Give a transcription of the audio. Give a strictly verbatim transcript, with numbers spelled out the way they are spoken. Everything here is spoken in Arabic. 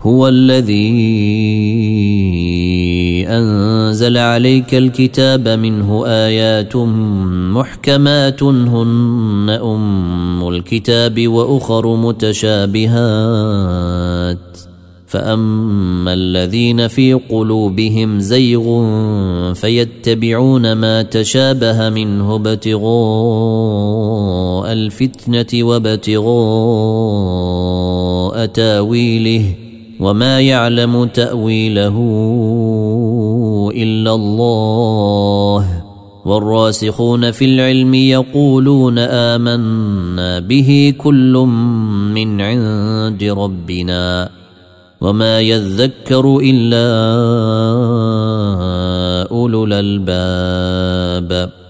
هو الذي أنزل عليك الكتاب منه آيات محكمات هن أم الكتاب وأخر متشابهات فأما الذين في قلوبهم زيغ فيتبعون ما تشابه منه ابتغاء الفتنة وابتغاء تاويله وما يعلم تأويله إلا الله والراسخون في العلم يقولون آمنا به كل من عند ربنا وما يذكر إلا أولو الألباب.